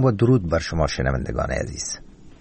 و درود بر شما شنوندگان عزیز.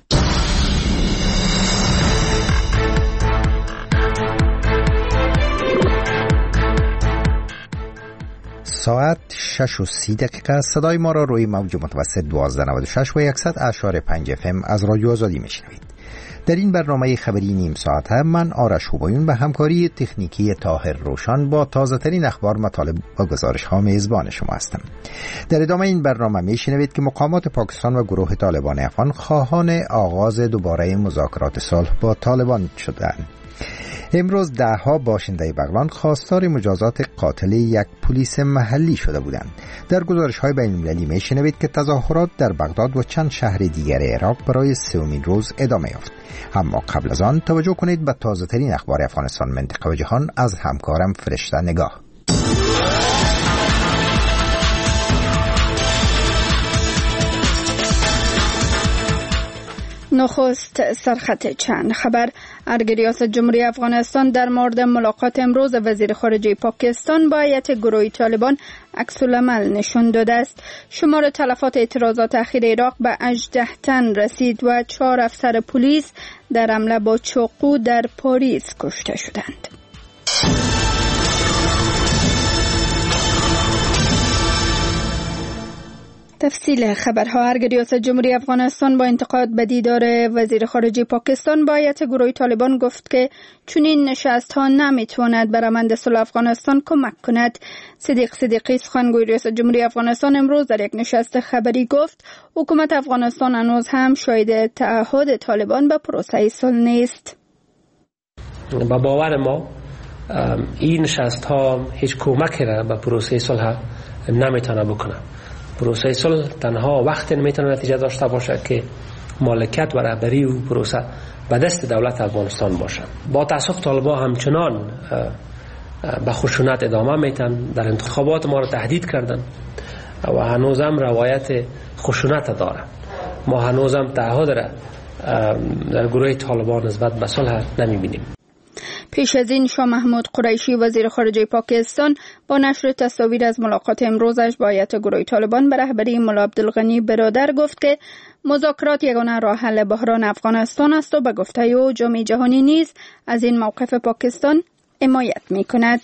ساعت 6:30 صدای ما را روی موج متوسط 1296 و 100.5 FM از رادیو آزادی میشنوید. در این برنامه خبری نیم ساعته من آرش هوبایون به همکاری تکنیکی طاهر روشن با تازه ترین اخبار، مطالب و گزارش ها میزبان شما هستم. در ادامه این برنامه میشنوید که مقامات پاکستان و گروه طالبان افغان خواهان آغاز دوباره مذاکرات صلح با طالبان شدند. امروز دهها باشنده بغلان خواستار مجازات قاتل یک پلیس محلی شده بودند. در گزارش‌های بین‌المللی می‌شنوید که تظاهرات در بغداد و چند شهر دیگر عراق برای سومین روز ادامه یافت. اما قبل از آن توجه کنید به تازه‌ترین اخبار افغانستان، منطقه و جهان از همکارم فرشته نگاه. نخست سرخط چند خبر. ارگ ریاست جمهوری افغانستان در مورد ملاقات امروز وزیر خارجه پاکستان با هیئت گروهی طالبان عکس‌العمل نشان داده است. شمار تلفات اعتراضات اخیر عراق به 18 تن رسید و 4 افسر پلیس در حمله با چاقو در پاریس کشته شدند. تفصیل خبرها. ارگ ریاست جمهوری افغانستان با انتقاد به دیدار وزیر خارجه پاکستان با هیئت گروهی طالبان گفت که چنین نشست‌ها نمیتواند به روند صلح افغانستان کمک کند. صدیق صدیقی سخنگوی ریاست جمهوری افغانستان امروز در یک نشست خبری گفت حکومت افغانستان هنوز هم شاهد تعهد طالبان به پروسه صلح نیست. با باور ما این نشست‌ها هیچ کمکی را به پروسه صلح نمیتونه بکنه. پروسه صلح تنها وقتی میتونه نتیجه داشته باشه که مالکیت و رهبری و پروسه به دست دولت افغانستان باشه. با تاسف طالبان همچنان به خشونت ادامه میتن، در انتخابات ما را تهدید کردن و هنوزم روایت خشونت داره. ما هنوزم تعهد را در گروه طالبان نسبت به صلح نمیبینیم. پیش از این شاه محمود قریشی وزیر خارجه پاکستان با نشر تصاویر از ملاقات امروزش با هیئت گروه طالبان به رهبری ملا عبدالغنی برادر گفت که مذاکرات یگانه راه حل بحران افغانستان است و به گفته او جامعه جهانی نیز از این موقف پاکستان حمایت می‌کند.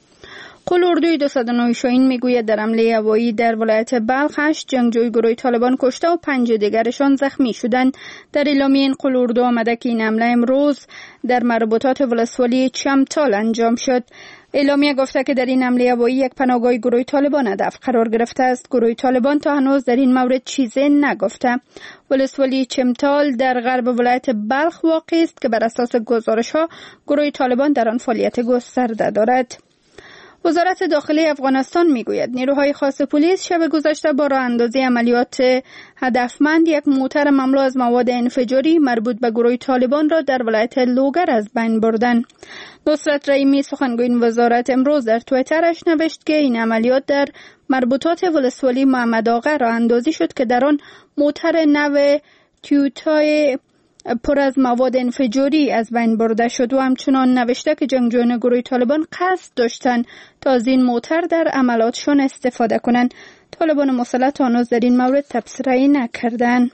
قول اردوی 209 شاهین میگوید در حمله هوایی در ولایت بلخ 8 جنگجوی گروه طالبان کشته و 5 دیگرشان زخمی شدند. در اعلامیه این قول اردو آمده که این حمله امروز در مربوطات ولسوالی چمتال انجام شد. اعلامیه گفته که در این حمله هوایی یک پناهگاه گروه طالبان هدف قرار گرفته است. گروه طالبان تا هنوز در این مورد چیزی نگفته. ولسوالی چمتال در غرب ولایت بلخ واقع است که بر اساس گزارش‌ها گروه طالبان در آن فعالیت گسترده دارد. وزارت داخلی افغانستان میگوید نیروهای خاص پلیس شب گذشته با راه اندازی عملیات هدفمند یک موتر مملو از مواد انفجاری مربوط به گروه طالبان را در ولایت لوگر از بین بردند. نصرت رحیمی سخنگوی این وزارت امروز در توییترش نوشت که این عملیات در مربوطات ولسوالی محمد آقا راه اندازی شد که در آن موتر نو تویوتا پر از مواد انفجاری از بین برده شد و همچنان نوشته که جنگجویان گروه طالبان قصد داشتند تا از این موتر در عملاتشون استفاده کنند. طالبان مسلط هنوز در این مورد تبصره‌ای نکردند.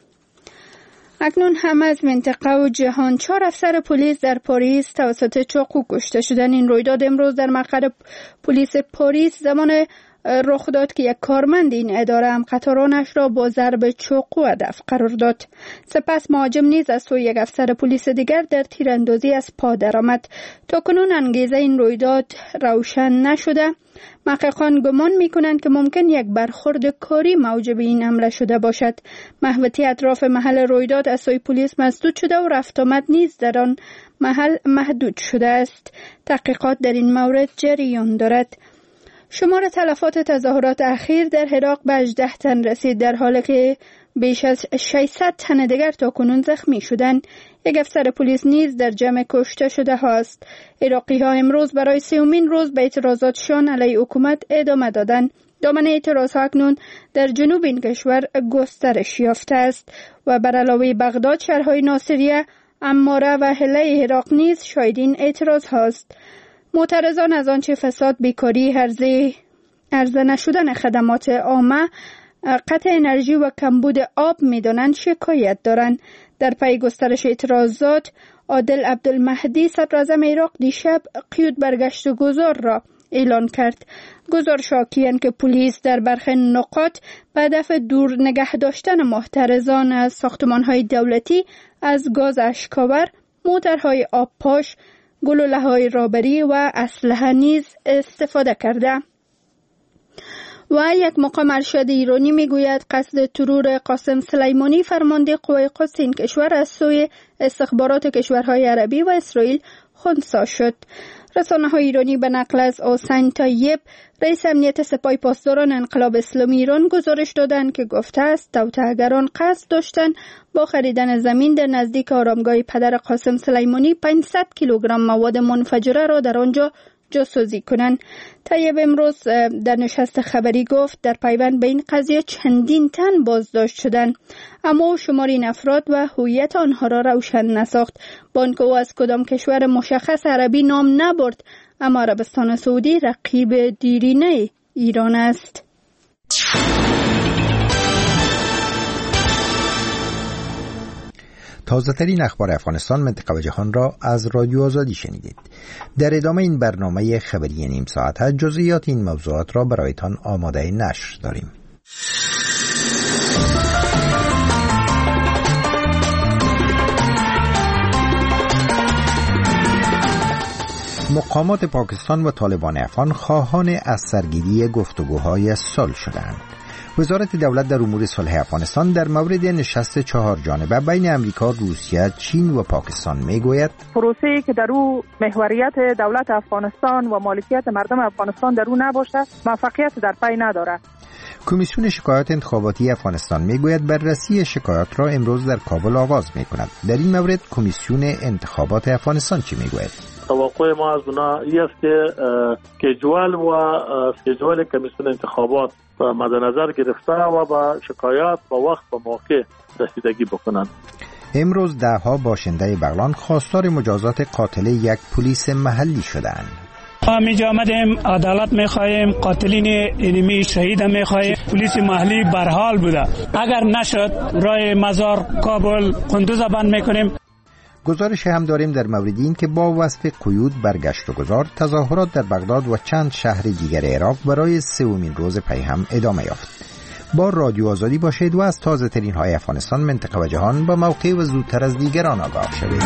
اکنون هم از منطقه و جهان 4 افسر پلیس در پاریس توسط چاقو کشته شدند. این رویداد امروز در مقر پلیس پاریس زمان رخ داد که یک کارمند این اداره هم قطارانش را با ضرب چاقو هدف قرار داد. سپس مهاجم نیز از سوی یک افسر پلیس دیگر در تیراندازی از پا درآمد. تاکنون انگیزه این رویداد روشن نشده. محققان گمان می‌کنند که ممکن یک برخورد کاری موجب این حمله شده باشد. محوطه اطراف محل رویداد از سوی پلیس مسدود شده و رفت آمد نیز در آن محل محدود شده است. تحقیقات در این مورد جریان دارد. شمار تلفات تظاهرات اخیر در عراق به 18 تن رسید، در حالی که بیش از 600 تن دیگر تاکنون زخمی شدند. یک افسر پلیس نیز در جمع کشته شده هاست. عراقی ها امروز برای 3مین روز به اعتراضاتشان علیه حکومت ادامه دادند. دامنه اعتراض ها اکنون در جنوب این کشور گسترش یافته است و بر علاوه بغداد شهرهای ناصریه، عماره و حله عراق نیز شاهد این اعتراض هاست. معترضان از آنچه فساد، بیکاری، عرضه نشدن خدمات عامه قطع انرژی و کمبود آب می‌دانند شکایت دارند. در پی گسترش اعتراضات، عادل عبدالمهدی صدراعظم عراق دیشب قیود برگشت گذار را اعلان کرد. گزارش حاکی‌اند که پلیس در برخی نقاط به هدف دور نگه داشتن محترزان از ساختمان‌های دولتی از گاز اشکاور، موترهای آبپاش، گلوله‌های رابری و اسلحه نیز استفاده کرده. و یک مقام ارشد ایرانی میگوید قصد ترور قاسم سلیمانی فرمانده قوای قدس این کشور از سوی استخبارات کشورهای عربی و اسرائیل خنثی شد. رسانه‌های ایرانی به نقل از حسین طیب، رئیس امنیت سپاه پاسداران انقلاب اسلامی ایران گزارش دادند که گفته است توطئه‌گران قصد داشتند با خریدن زمین در نزدیک آرامگاه پدر قاسم سلیمانی 500 کیلوگرم مواد منفجره را در آنجا جاسوزی کنند. طیب امروز در نشست خبری گفت در پیوند به این قضیه چندین تن بازداشت شدند، اما شمار این افراد و هویت آنها را روشن نساخت. با آنکه او از کدام کشور مشخص عربی نام نبرد، اما عربستان سعودی رقیب دیرینه ایران است. تازه ترین اخبار افغانستان، منطقه و جهان را از رادیو آزادی شنیدید. در ادامه این برنامه خبری نیم ساعت جزئیات این موضوعات را برایتان آماده نشر داریم. مقامات پاکستان و طالبان افغان خواهان از سرگیری گفتگوهای صلح شدند. وزارت دولت در امور صلح افغانستان در مورد نشست 4 جانبه بین امریکا، روسیه، چین و پاکستان میگوید پروسه‌ای که در او محوریت دولت افغانستان و مالکیت مردم افغانستان در او نباشه موفقیت در پی نداره. کمیسیون شکایات انتخاباتی افغانستان میگوید بررسی شکایات را امروز در کابل آغاز میکند. در این مورد کمیسیون انتخابات افغانستان چی میگوید؟ توقع ما از اونا این است که اسکیجول کمیسیون انتخابات مد نظر گرفته و با شکایات با وقت و موقع رسیدگی بکنند. امروز ده‌ها باشنده بغلان خواستار مجازات قاتل یک پلیس محلی شدند. ما اینجا آمدیم عدالت می‌خواهیم، قاتلین اینمی شهید می‌خواهیم. پلیس محلی برحال بوده، اگر نشد راه مزار کابل قندوز بند می‌کنیم. گزارش هم داریم در مورد این که با وصف قیود برگشت و گذار، تظاهرات در بغداد و چند شهر دیگر عراق برای 3مین روز پی هم ادامه یافت. با رادیو آزادی باشید و از تازه ترین های افغانستان، منطقه و جهان با موقع و زودتر از دیگران آگاه شوید.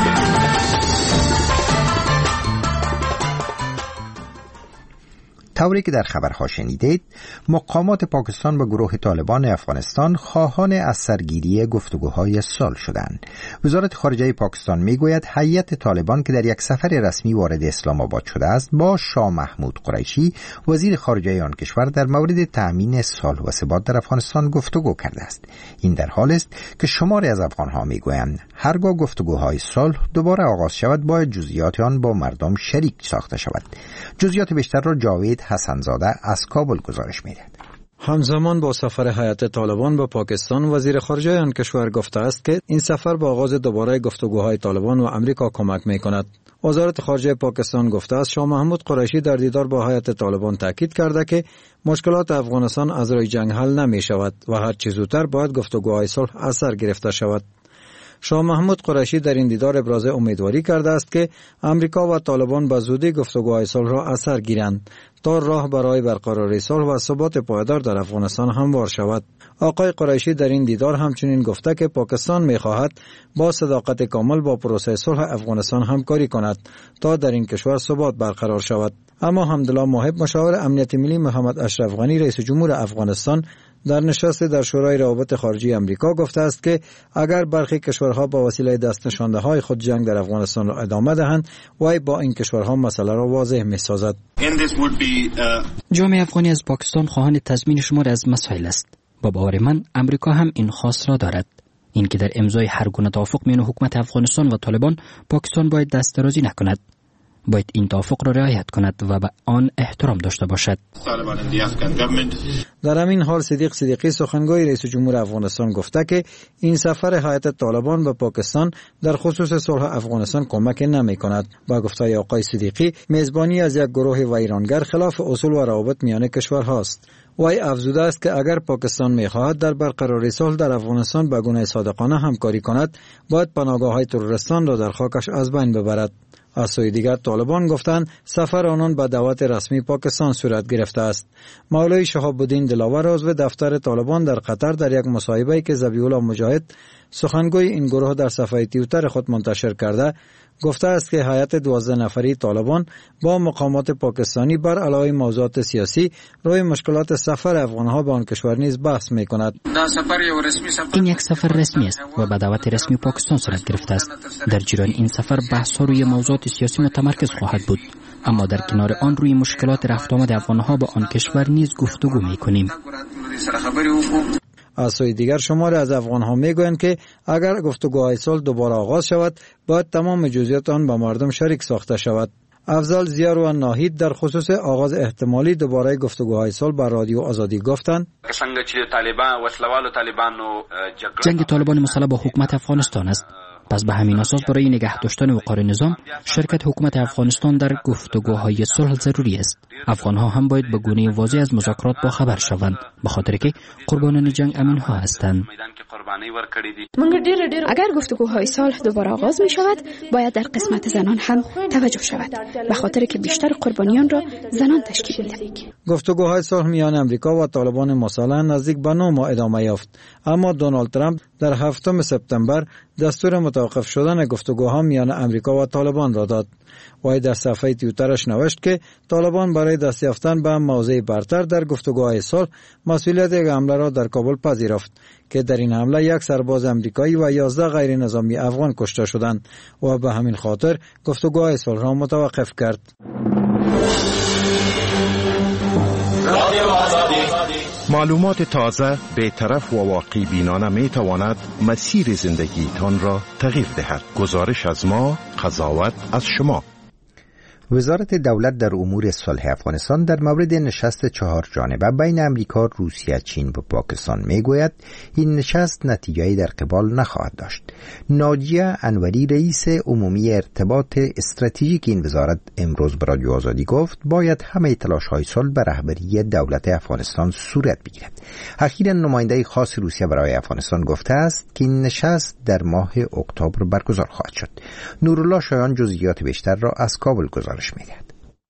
طوری که در خبرها شنیدید، مقامات پاکستان و گروه طالبان افغانستان خواهان از سرگیری گفتگوهای صلح شدند. وزارت خارجه پاکستان میگوید هیئت طالبان که در یک سفر رسمی وارد اسلام آباد شده است با شاه محمود قریشی، وزیر خارجه آن کشور، در مورد تأمین صلح و ثبات در افغانستان گفتگو کرده است. این در حالی است که شماری از افغانها میگویند هرگاه گفتگوهای صلح دوباره آغاز شود باید جزئیات آن با مردم شریک ساخته شود. جزئیات بیشتر را جاوید حسنزاده از کابل گزارش می‌دهد. همزمان با سفر هیئت طالبان به پاکستان، وزیر خارجه آن کشور گفته است که این سفر به آغاز دوباره گفتگوهای طالبان و امریکا کمک می‌کند. وزارت خارجه پاکستان گفته است شاه محمود قریشی در دیدار با هیئت طالبان تاکید کرده که مشکلات افغانستان از روی جنگ حل نمی‌شود و هر چه زودتر باید گفتگوهای صلح از سر گرفته شود. شاه محمود قریشی در این دیدار ابراز امیدواری کرده است که امریکا و طالبان به زودی گفتگوهای صلح را از سر گیرند تا راه برای برقراری صلح و ثبات پایدار در افغانستان هموار شود. آقای قریشی در این دیدار همچنین گفته که پاکستان می‌خواهد با صداقت کامل با پروسه صلح افغانستان همکاری کند تا در این کشور ثبات برقرار شود. اما حمدالله موهب، مشاور امنیت ملی محمد اشرف غنی رئیس جمهور افغانستان، در نشست در شورای روابط خارجی امریکا گفته است که اگر برخی کشورها با وسیله دست نشانده‌های خود جنگ در افغانستان را ادامه دهند، وی با این کشورها مسئله را واضح می‌سازد. جامعه افغانی از پاکستان خواهان تضمین شمار از مسائل است. با باور من امریکا هم این خواست را دارد. این که در امضای هر گونه توافق میان حکومت افغانستان و طالبان، پاکستان باید دست درازی نکند. باید این توافق را رعایت کند و به آن احترام داشته باشد. در همین حال صدیق صدیقی، سخنگوی رئیس جمهور افغانستان، گفته که این سفر هیئت طالبان به پاکستان در خصوص صلح افغانستان کمک نمی کند. با گفته آقای صدیقی، میزبانی از یک گروه ویرانگر خلاف اصول و روابط میان کشورهاست. وی افزوده است که اگر پاکستان می‌خواهد در برقراری صلح در افغانستان به گونه صادقانه همکاری کند، باید پناهگاه‌های تروریستان را در خاکش از بین ببرد. از سوی دیگر طالبان گفتند سفر آنان به دعوت رسمی پاکستان صورت گرفته است. مولوی شهاب الدین دلاور عضو دفتر طالبان در قطر در یک مصاحبه‌ای که ذبیح الله مجاهد سخنگوی این گروه در صفحه توییتر خود منتشر کرده گفته است که هیئت 12 نفری طالبان با مقامات پاکستانی بر علاوه موضوعات سیاسی روی مشکلات سفر افغان‌ها به آن کشور نیز بحث می‌کند. این یک سفر رسمی است و به دعوت رسمی پاکستان صورت گرفته است. در جریان این سفر بحث‌ها روی موضوعات سیاسی متمرکز خواهد بود، اما در کنار آن روی مشکلات رفت آمد افغان‌ها به آن کشور نیز گفتگو می‌کنیم. از سوی دیگر شماری از افغان‌ها میگویند که اگر گفتگوهای صلح دوباره آغاز شود باید تمام جزئیات آن به مردم شریک ساخته شود. افضل زیارو ناهید در خصوص آغاز احتمالی دوباره گفتگوهای صلح بر رادیو آزادی گفتند جنگ طالبان مسلح با حکومت افغانستان است. پس به همین اساس برای نگه داشتن وقار نظام شرکت حکومت افغانستان در گفتگوهای صلح ضروری است. افغان‌ها هم باید به گونه واضح از مذاکرات با خبر شوند، به خاطر که قربانان جنگ امین‌ها هستند. اگر گفتگوهای صلح دوباره آغاز می شود باید در قسمت زنان هم توجه شود، به خاطر که بیشتر قربانیان را زنان تشکیل می‌دهند. گفتگوهای صلح میان امریکا و طالبان مسلح نزدیک به 9 ماه ادامه یافت، اما دونالد ترامپ در 7 سپتامبر دستور متوقف شدن گفتگوها میان امریکا و طالبان را داد. وی در صفحه توییترش نوشت که طالبان برای دست یافتن به موضع برتر در گفتگوهای صلح مسئولیت یک حمله را در کابل پذیرفت که در این حمله یک سرباز امریکایی و 11 غیر نظامی افغان کشته شدند و به همین خاطر گفتگوهای صلح را متوقف کرد. معلومات تازه، بی‌طرف و واقعی بینانه می تواند مسیر زندگی تان را تغییر دهد. گزارش از ما، قضاوت از شما. وزارت دولت در امور صلح افغانستان در مورد نشست 4 جانبه بین امریکا، روسیه، چین و پاکستان میگوید این نشست نتیجه‌ای در قبال نخواهد داشت. ناجیه انوری رئیس عمومی ارتباط استراتژیک این وزارت امروز به رادیو آزادی گفت باید همه تلاش‌های صلح به رهبری دولت افغانستان صورت بگیرد. اخیراً نماینده خاص روسیه برای افغانستان گفته است که این نشست در ماه اکتبر برگزار خواهد شد. نورالله شایان جزئیات بیشتر را از کابل گزارش می‌دهد.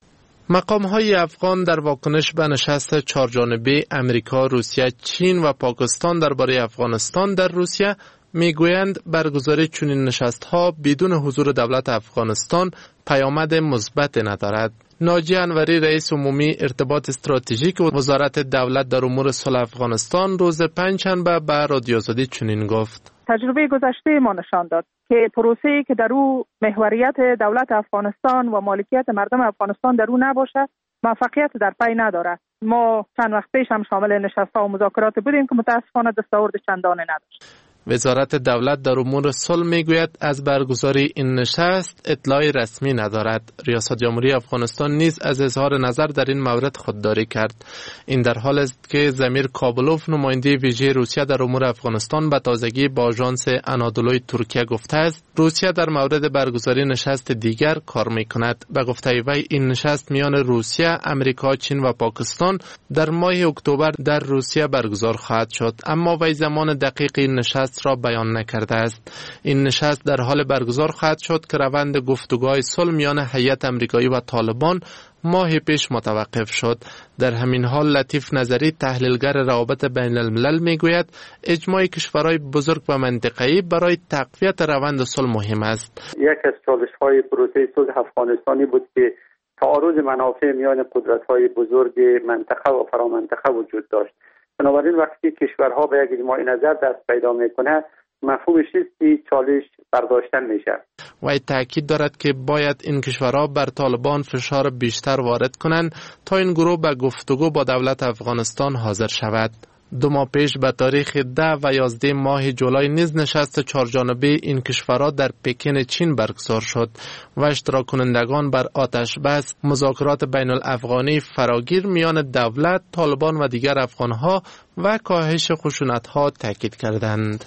مقام‌های افغان در واکنش به نشست 4 جانبه امریکا، روسیه، چین و پاکستان درباره افغانستان در روسیه میگویند برگزاری چنین نشست‌ها بدون حضور دولت افغانستان پیامد مثبت ندارد. ناجی انوری رئیس عمومی ارتباط استراتژیک وزارت دولت در امور صلح افغانستان روز پنجشنبه به رادیو آزادی چنین گفت: تجربه گذشته ما نشان داد که پروسه‌ای که در او محوریت دولت افغانستان و مالکیت مردم افغانستان در او نباشد موفقیت در پی ندارد. ما چند وقت پیش هم شامل نشست‌ها و مذاکرات بودیم که متأسفانه دستاورد چندانی نداشت. وزارت دولت در امور صلح میگوید از برگزاری این نشست اطلاعی رسمی ندارد. ریاست جمهوری افغانستان نیز از اظهار نظر در این مورد خودداری کرد. این در حال است که زمیر کابلوف نماینده ویژه روسیه در امور افغانستان به تازگی با آژانس آنادولوی ترکیه گفته است روسیه در مورد برگزاری نشست دیگر کار میکند. به گفته وی این نشست میان روسیه، امریکا، چین و پاکستان در ماه اکتبر در روسیه برگزار خواهد شد، اما وی زمان دقیق این نشست را بیان نکرده است. این نشست در حال برگزار خواهد شد که روند گفتگوهای صلح میان هیئت امریکایی و طالبان ماه پیش متوقف شد. در همین حال لطیف نظری تحلیلگر روابط بین الملل میگوید اجماع کشورهای بزرگ و منطقه‌ای برای تقویت روند صلح مهم است. یک از چالش‌های پروسه صلح افغانستانی بود که تعارض منافع میان قدرت‌های بزرگ منطقه و فرامنطقه وجود داشت. بنابراین وقتی کشورها به یک اجماع نظر دست پیدا میکنه مفهومش است که چالش برداشتن میشه. و تاکید دارد که باید این کشورها بر طالبان فشار بیشتر وارد کنند تا این گروه به گفتگو با دولت افغانستان حاضر شود. 2 ماه پیش به تاریخ 10 و 11 ماه جولای نیز نشست 4 جانبه این کشورها در پکن چین برگزار شد و اشتراک کنندگان بر آتش بس مذاکرات بین الافغانی فراگیر میان دولت، طالبان و دیگر افغانها و کاهش خشونت‌ها تاکید کردند.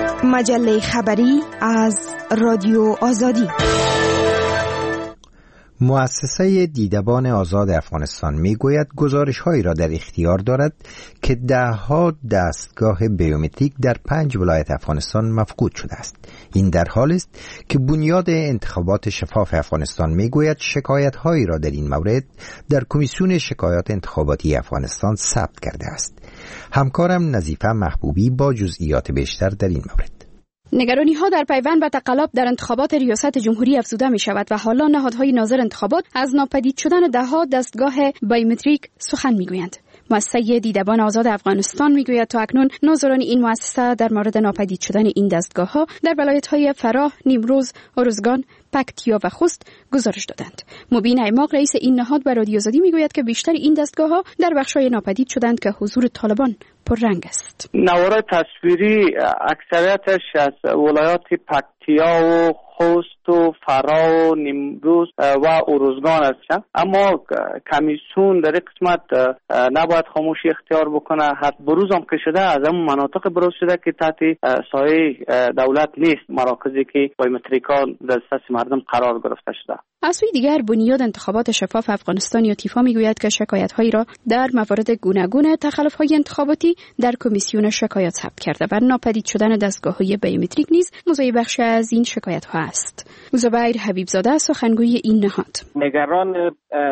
مجله خبری از رادیو آزادی. مؤسسه دیدبان آزاد افغانستان میگوید گزارش‌هایی را در اختیار دارد که ده‌ها دستگاه بیومتریک در 5 ولایت افغانستان مفقود شده است. این در حالی است که بنیاد انتخابات شفاف افغانستان میگوید شکایت‌هایی را در این مورد در کمیسیون شکایات انتخاباتی افغانستان ثبت کرده است. همکارم نظیفه محبوبی با جزئیات بیشتر در این مورد. نگرانی ها در پیوند به تقلب در انتخابات ریاست جمهوری افزوده می شود و حالا نهادهای ناظر انتخابات از ناپدید شدن ده‌ها دستگاه بیومتریک سخن می گویند. مؤسسه دیدبان آزاد افغانستان می گوید تا اکنون ناظران این مؤسسه در مورد ناپدید شدن این دستگاه ها در ولایت‌های فراه، نیمروز، ارزگان، پکتیا و خوست گزارش دادند. مبین ایماق رئیس این نهاد به رادیو آزادی می گوید که بیشتر این دستگاه ها در بخش‌های ناپدید شدند که حضور طالبان پررنگ است. نوارای تصویری اکثریتش از ولایات پکتیا و خوست و فرا و نیمروز و ارزگان است، اما کمیسیون در قسمت نباید خاموشی اختیار بکنه. حتی بروز هم که شده از اون مناطق بروز شده که تحت سایه دولت نیست، مراکزی که بایومتریکا در دسترس مردم قرار گرفته شده. از سوی دیگر بنیاد انتخابات شفاف افغانستان یا تیفا میگوید که شکایت‌هایی را در موارد گوناگون تخلف‌های انتخاباتی در کمیسیون شکایات ثبت کرده و ناپدید شدن دستگاه‌های بیومتریک نیز موضوع بخشی از این شکایت‌ها است. زبیر حبیبزاده سخنگوی این نهاد نگران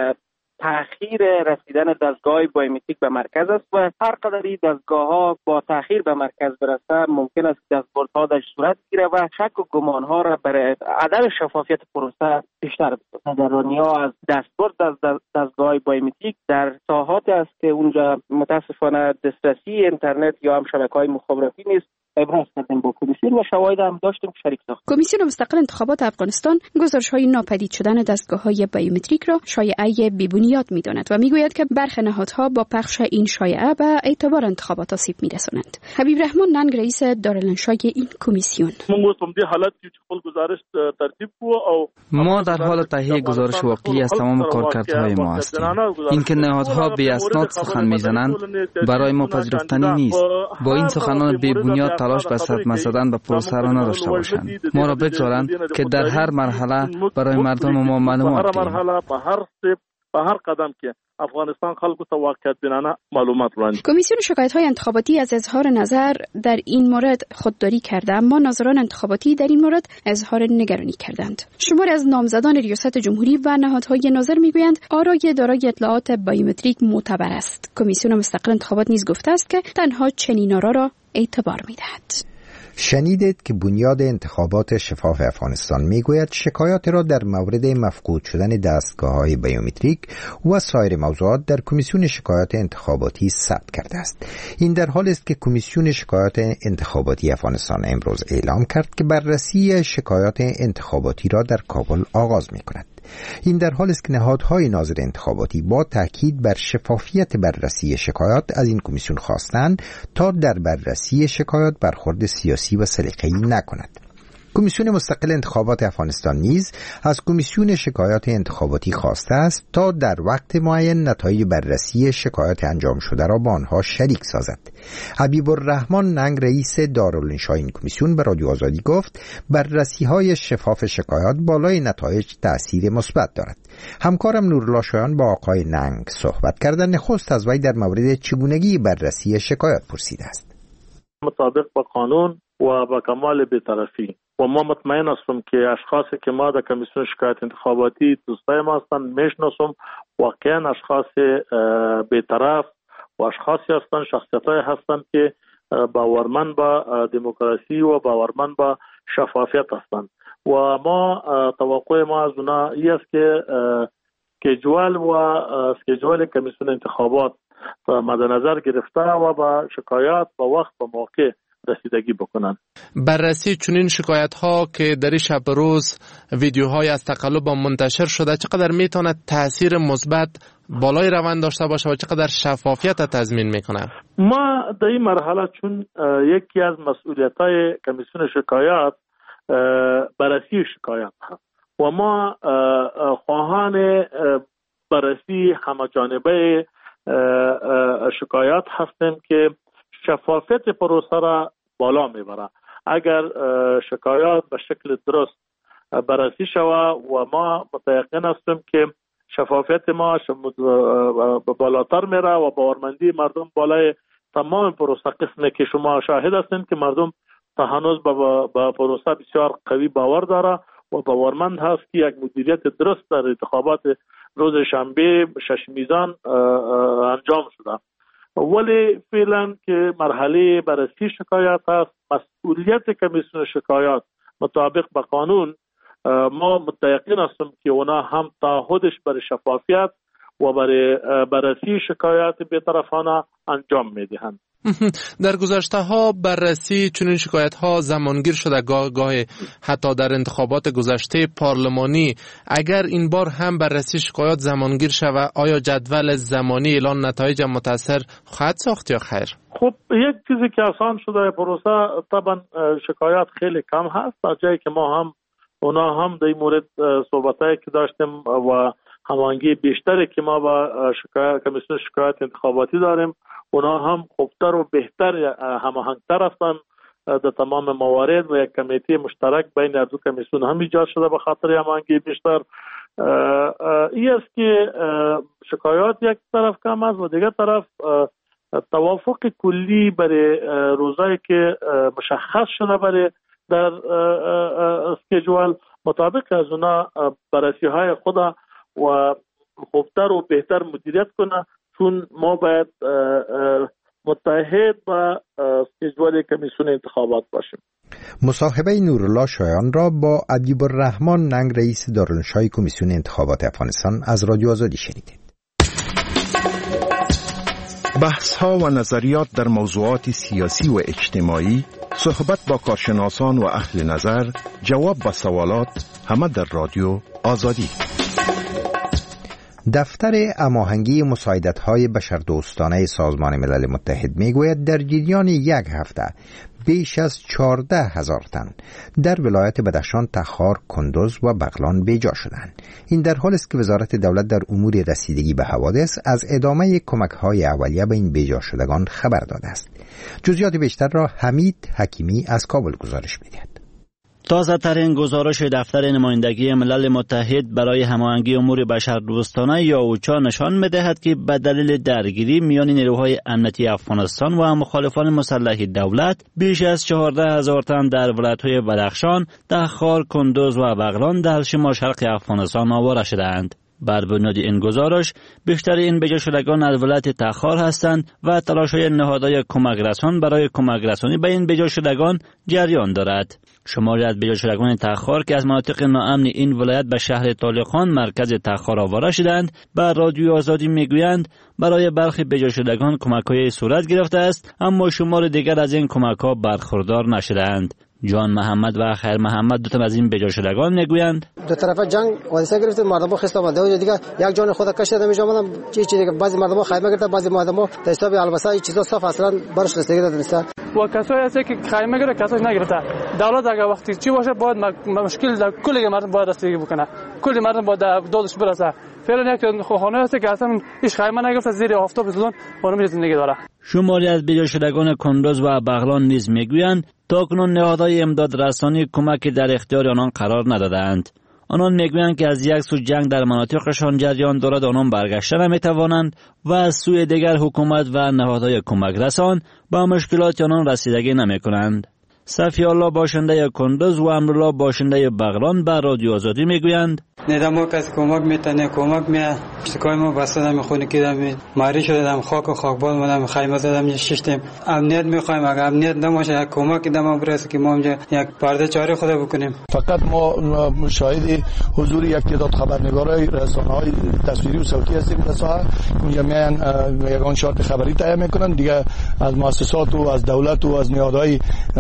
تأخیر رسیدن دستگاه بیومتریک به مرکز است و هر قدر این دستگاه‌ها با تأخیر به مرکز برسه ممکن است دستبردها در صورت گیره و شک و گمان‌ها را برای عدم شفافیت پروسه بیشتر بسازد. نگرانی‌ها از دستبرد از دستگاه بیومتریک در ساحاتی است که اونجا متاسفانه دسترسی اینترنت یا هم شبکه‌های مخابراتی نیست. ابراز کردیم با کمیسیون و شواهد هم داشتیم که شریک ساخت. کمیسیون مستقل انتخابات افغانستان گزارش‌های ناپدید شدن دستگاه‌های بیومتریک را شایعه بی‌بنیاد می‌داند و می‌گوید که برخی نهادها با پخش این شایعه به اعتبار انتخابات آسیب می‌رسانند. حبیب رحمان ننگ رئیس دارالانشای این کمیسیون. ما در حال تهیه گزارش واقعی از تمام کارکردهای ما هستیم. اینکه نهادها بی اسناد سخن می‌زنند برای ما پذیرفتنی نیست. با این سخنان بی‌بنیاد تلاش به صدمه زدن به پروسه را نداشته باشند. ما را بگذارند که در هر مرحله برای مردم ما معلومات دهیم. به هر قدم که افغانستان خلکو ته واقعیت بینانه معلومات وړاندې. کمیسیون شکایت‌های انتخاباتی از اظهار نظر در این مورد خودداری کرده، اما ناظران انتخاباتی در این مورد اظهار نگرانی کردند. شماری از نامزدان ریاست جمهوری و نهادهای ناظر میگویند آرای دارای اطلاعات بیومتریک معتبر است. کمیسیون مستقل انتخابات نیز گفته است که تنها چنین آرا را اعتبار می‌دهد. شنیدید که بنیاد انتخابات شفاف افغانستان میگوید شکایات را در مورد مفقود شدن دستگاه‌های بیومتریک و سایر موضوعات در کمیسیون شکایات انتخاباتی ثبت کرده است. این در حالی است که کمیسیون شکایات انتخاباتی افغانستان امروز اعلام کرد که بررسی شکایات انتخاباتی را در کابل آغاز می‌کند. این در حالی است که نهادهای ناظر انتخاباتی با تاکید بر شفافیت بررسی شکایات از این کمیسیون خواستند تا در بررسی شکایات برخورد سیاسی و سلیقه‌ای نکند. کمیسیون مستقل انتخابات افغانستان نیز از کمیسیون شکایات انتخاباتی خواسته است تا در وقت معین نتایج بررسی شکایات انجام شده را با آنها شریک سازد. حبیب الرحمن ننگ رئیس دارالانشای این کمیسیون به رادیو آزادی گفت بررسی‌های شفاف شکایات بالای نتایج تأثیر مثبت دارد. همکارم نورالله شایان با آقای ننگ صحبت کردن نخست از وی در مورد چگونگی بررسی شکایات پرسیده است. مطابق با قانون و با کمال بی‌طرفی و ما مطمئن هستم که اشخاصی که ما در کمیسیون شکایت انتخاباتی دوستای ما هستند میشناسم، واقعا اشخاص بی‌طرف و اشخاصی هستند، شخصیت‌های هستند که باورمند به دموکراسی و باورمند به شفافیت هستند و ما توقع ما از اونا این است که اسکیجول کمیسیون انتخابات مد نظر گرفته و با شکایات با وقت و موقع رسیدگی بکنن. بررسی چنین شکایت ها که در شب روز ویدیوهای از تقلب منتشر شده چقدر میتونه تاثیر مثبت بالای روند داشته باشه و چقدر شفافیت تضمین میکنه؟ ما در این مرحله چون یکی از مسئولیت‌های کمیسیون شکایات بررسی شکایات هست و ما خواهان بررسی همه‌جانبه شکایات هستیم که شفافیت پروسه را بالا میبره. اگر شکایات به شکل درست بررسی شود و ما متيقن هستیم که شفافیت ما بالاتر میره و باورمندی مردم بالای تمام پروسه، قسمی که شما شاهد هستین که مردم تا هنوز به پروسه بسیار قوی باور داره و باورمند هست که یک مدیریت درست در انتخابات روز شنبه 6 میزان انجام شده. ولی فعلا که مرحله بررسی شکایت هست، مسئولیت کمیسیون شکایات مطابق به قانون ما متيقن هستیم که اونا هم تعهدش برای شفافیت و برای بررسی شکایات بی‌طرفانه انجام میدهند. در گذشته ها بررسی چنین شکایت ها زمانگیر شده، گاه حتی در انتخابات گذشته پارلمانی. اگر این بار هم بررسی شکایات زمانگیر شود، آیا جدول زمانی اعلان نتایج متأثر خواهد ساخت یا خیر؟ خب یک چیزی که آسان شده پروسه، طبعا شکایات خیلی کم هست، تا جایی که ما هم اونا هم در این مورد صحبتایی که داشتیم و هماهنگی بیشتری که ما با کمیسیون شکایات انتخاباتی داریم، اونا هم خوبتر و بهتر هماهنگتر هستند در تمام موارد و یک کمیته مشترک بین از دو کمیسیون هم ایجاد شده به خاطر هماهنگی بیشتر. این است که شکایات یک طرف کم است و دیگر طرف توافق کلی برای روزایی که مشخص شده برای در اسکیجول مطابق از اونا بررسی های خود و خوبتر و بهتر مدیریت کنه، چون ما باید متحد با اسکیجول کمیسیون انتخابات باشیم. مصاحبه نورالله شایان را با ادیب الرحمن ننگ رئیس دارالانشای کمیسیون انتخابات افغانستان از رادیو آزادی شنیدید. بحث ها و نظریات در موضوعات سیاسی و اجتماعی، صحبت با کارشناسان و اهل نظر، جواب به سوالات، همه در رادیو آزادی. دفتر هماهنگی مساعدت‌های بشردوستانه سازمان ملل متحد میگوید در جریان یک هفته بیش از 14,000 تن در ولایت بدخشان، تخار، کندوز و بغلان بیجا شدند. این در حالی است که وزارت دولت در امور رسیدگی به حوادث از ادامه کمک‌های اولیه به این بیجا شدگان خبر داده است. جزئیات بیشتر را حمید حکیمی از کابل گزارش می‌دهد. تازه ترین گزارش دفتر نمایندگی ملل متحد برای هماهنگی امور بشردوستانه یا اوچا نشان می‌دهد که به دلیل درگیری میان نیروهای امنیتی افغانستان و مخالفان مسلح دولت بیش از 14,000 تن در ولایت‌های بدخشان، تخار، کندوز و بغلان در شمال شرق افغانستان آواره شدند. بر بنیاد این گزارش بیشتر این بیجا شدگان از ولایت تخار هستند و تلاش‌های نهادهای کمک رسان برای کمک رسانی به این بیجا شدگان جریان دارد. شماری از بیجا شدگان تخار که از مناطق ناامن این ولایت به شهر طالقان مرکز تخار آواره شدند، بر رادیو آزادی میگویند برای برخی بیجا شدگان کمک‌های صورت گرفته است، اما شمار دیگر از این کمک‌ها برخوردار نشدند. جان محمد و خیر محمد دو تا از این بیجا شدگان میگویند دو طرف جنگ حادثه گرفت، مردم خسته آمده و دیگه یک جان خود کشته نمیشه. آمدم چی دیگه بعضی مردم خیمه گرفتن، بعضی مردم دستاب البسه این چیزا صاف اصلا برش رسیدگی نداشته و کسایی هست که خیمه گرفت کساش نگرفته. دولت اگه وقتی چی باشه باید مشکل در کل مردم باید رسیدگی بکنه، کل مردم باید دادش برسه. فعلا یک خانه هست که اصلا هیچ خیمه نگرفته، زیر آفتاب زلون اونم زندگی داره. شماری از بیجا شدگان کندوز و بغلان نیز میگویند تاکنون نهادهای امداد رسانی کمک در اختیار آنان قرار ندادند. آنان میگویند که از یک سو جنگ در مناطقشان جریان دارد، آنان برگشته نمیتوانند و از سوی دیگر حکومت و نهادهای کمک رسان با مشکلات آنان رسیدگی نمیکنند. صفی الله باشنده کندوز و امرالله باشنده بغلان به رادیو آزادی میگویند ندامو کسی کمک میتونه کمک میه شکای ما بسدم خونه کردم ماری شدم خاک و خاکبال مدام خیمه زدم ششتم امنیت میخوایم. اگر امنیت نماشه کمک دم برسه که ما اونجا یک پرده چاره خود بکنیم. فقط ما شاهد حضور یک تعداد خبرنگارای رسانه‌های تصویری و صوتی هستیم در ساحه. اونجا میان یگان شارت خبری تهیه میکنن، دیگه از مؤسسات و از دولت و از نهادهای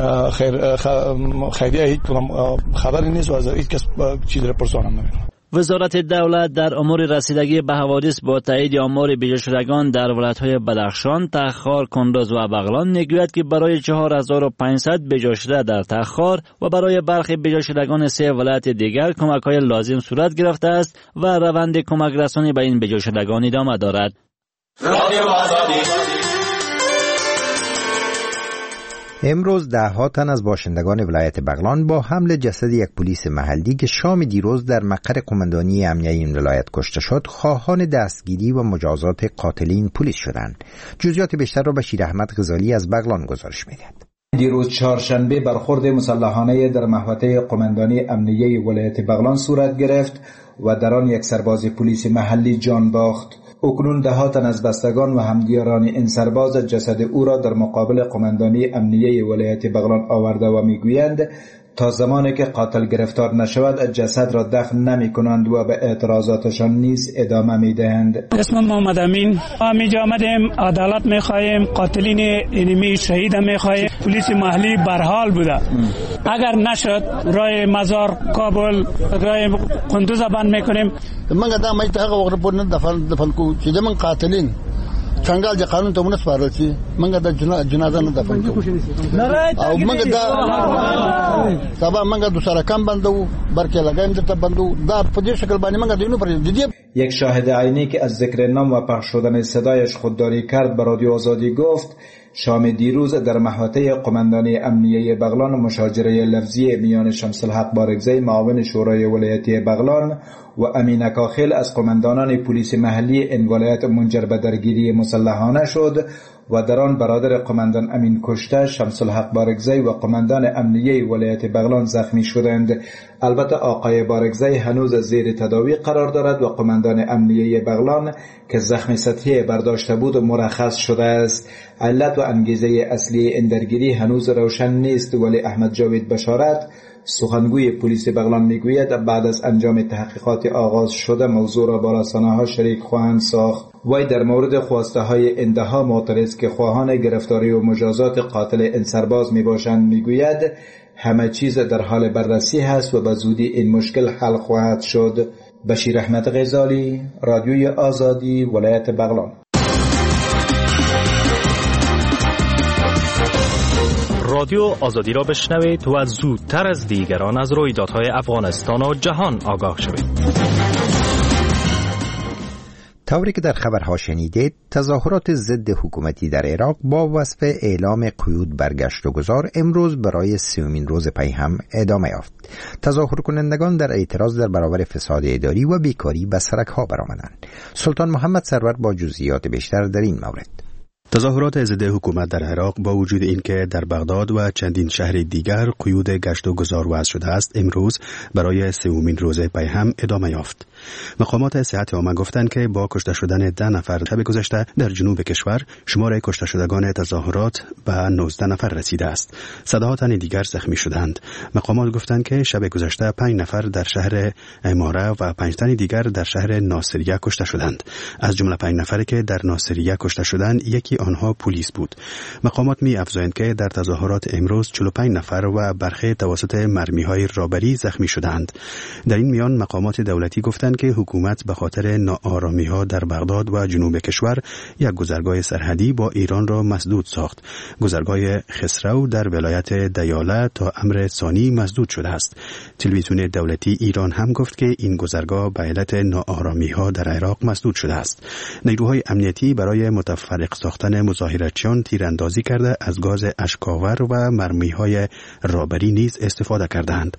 خیریه هیچ خبری نیست و از هیچ کس چیزی پرسان هم نمیکنه. وزارت دولت در امور رسیدگی به حوادث با تایید آمار بیجا شدگان در ولایت‌های بدخشان، تخار، کندوز و بغلان میگوید که برای 4500 بیجا شده در تخار و برای برخی بیجا شدگان 3 ولایت دیگر کمک‌های لازم صورت گرفته است و روند کمک رسانی به این بیجا شدگان ادامه دارد. امروز ده‌ها تن از باشندگان ولایت بغلان با حمل جسد یک پلیس محلی که شام دیروز در مقر قماندانی امنیه این ولایت کشته شد خواهان دستگیری و مجازات قاتلین پلیس شدند. جزئیات بیشتر را بشیر احمد غزالی از بغلان گزارش می‌دهد. دیروز چهارشنبه برخورد مسلحانه در محوطه قماندانی امنیه ولایت بغلان صورت گرفت و در آن یک سرباز پلیس محلی جان باخت. اکنون ده‌ها تن از بستگان و همدیاران این سرباز جسد او را در مقابل قماندانی امنیه ولایت بغلان آورده و میگویند تا زمانی که قاتل گرفتار نشود جسد را دفن نمی کنند و به اعتراضاتشان نیز ادامه می دهند. اسم محمد امین. اینجا آمدیم عدالت می خواهیم، قاتلین اینمی شهید می خواهیم. پلیس محلی برحال بوده. اگر نشد رای مزار کابل رای قندوز بند می کنیم. من قدام مجد هغه وقت پورن دفن کو چې من قاتلین څنګه د قانون ته منسپارل شي منګه د جنازه نه دفن کو او منګه دا سبا منګه دوسرا کم بندو برکه لګایم ته بندو دا په دې شکل باندې منګه دینو پر دې. یک شاهد عینی که از ذکر نام و پخش شدن صدایش خودداری کرد به رادیو آزادی گفت شام دیروز در محوطه قماندانی امنیه بغلان مشاجره لفظی میان شمس الحق بارگزی معاون شورای ولایتی بغلان و امین کاخل از قماندانان پلیس محلی این ولایت منجر به درگیری مسلحانه شد و در آن برادر قماندان امین کشته، شمس الحق بارگزی و قماندان امنیه ولایت بغلان زخمی شدند. البته آقای بارگزی هنوز زیر تداوی قرار دارد و قماندان امنیه بغلان که زخم سطحی برداشته بود مرخص شده است. علت و انگیزه اصلی این درگیری هنوز روشن نیست، ولی احمد جاوید بشارت سخنگوی پلیس بغلان میگوید بعد از انجام تحقیقات آغاز شده موضوع را با رسانه‌ها شریک خواهند ساخت. وی در مورد خواسته های اندها معترض که خواهان گرفتاری و مجازات قاتل این سرباز میباشند میگوید همه چیز در حال بررسی هست و به زودی این مشکل حل خواهد شد. بشیر احمد غزالی، رادیوی آزادی، ولایت بغلان. رادیو آزادی را بشنوید و زودتر از دیگران از رویدادهای افغانستان و جهان آگاه شوید. طوری که در خبرها شنیدید، تظاهرات ضد حکومتی در عراق با وصف اعلام قیود بر گشت و گذار امروز برای سومین روز پی هم ادامه یافت. تظاهر کنندگان در اعتراض در برابر فساد اداری و بیکاری به سرک‌ها برآمدند. سلطان محمد سرور با جزئیات بیشتر در این مورد. تظاهرات ضد حکومت در عراق با وجود اینکه در بغداد و چندین شهر دیگر قیود گشت و گذار وضع شده است، امروز برای سومین روز پی هم ادامه یافت. مقامات صحت عامه گفتند که با کشته شدن 10 نفر شب گذشته در جنوب کشور، شمار کشته شدگان تظاهرات به 19 نفر رسیده است. صدها تن دیگر زخمی شدند. مقامات گفتند که شب گذشته 5 نفر در شهر عماره و 5 تن دیگر در شهر ناصریه کشته شدند. از جمله 5 نفری که در ناصریه کشته شدند، یکی آنها پلیس بود. مقامات می افزایند که در تظاهرات امروز 45 نفر و برخی توسط مرمی‌های رابری زخمی شدند. در این میان مقامات دولتی گفتند که حکومت به خاطر ناآرامی‌ها در بغداد و جنوب کشور یک گذرگاه سرحدی با ایران را مسدود ساخت. گذرگاه خسرو در ولایت دیاله تا امر ثانی مسدود شده است. تلویزیون دولتی ایران هم گفت که این گذرگاه به علت ناآرامی‌ها در عراق مسدود شده است. نیروهای امنیتی برای متفرق ساختن مظاهراتچیان تیراندازی کرده از گاز اشک‌آور و مرمی‌های رابری نیز استفاده کردند.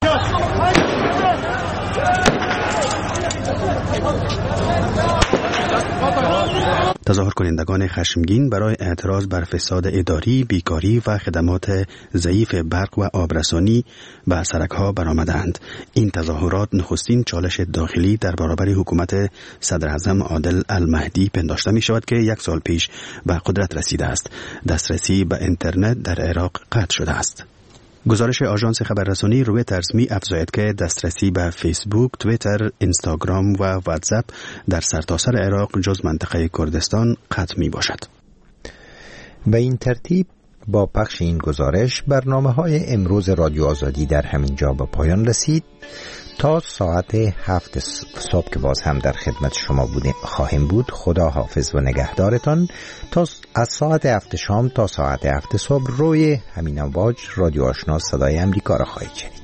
تظاهر کنندگان خشمگین برای اعتراض بر فساد اداری، بیکاری و خدمات ضعیف برق و آبرسانی به سرک‌ها برآمدند. این تظاهرات نخستین چالش داخلی در برابر حکومت صدراعظم عادل المهدی پنداشته می شود که 1 سال پیش به قدرت رسیده است. دسترسی به اینترنت در عراق قطع شده است. گزارش آژانس خبررسانی رویترز می افزاید که دسترسی به فیسبوک، توییتر، اینستاگرام و واتساپ در سرتاسر عراق جز منطقه کردستان قطع می باشد. به این ترتیب با پخش این گزارش برنامه‌های امروز رادیو آزادی در همین جا به پایان رسید. تا ساعت 7 صبح که باز هم در خدمت شما خواهیم بود. خدا حافظ و نگهدارتان. تا از ساعت 7 شام تا ساعت 7 صبح روی همین امواج رادیو آشنا صدای امریکا را خواهید شنید.